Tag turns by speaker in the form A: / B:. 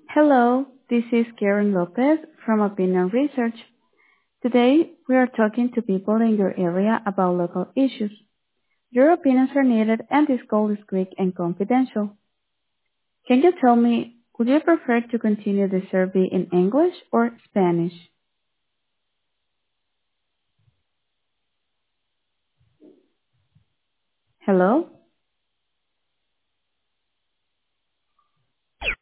A: Hello, this is Karen Lopez from Opinion Research. Today, we are talking to people in your area about local issues. Your opinions are needed and this call is quick and confidential. Can you tell me, would you prefer to continue the survey in English or Spanish? Hello?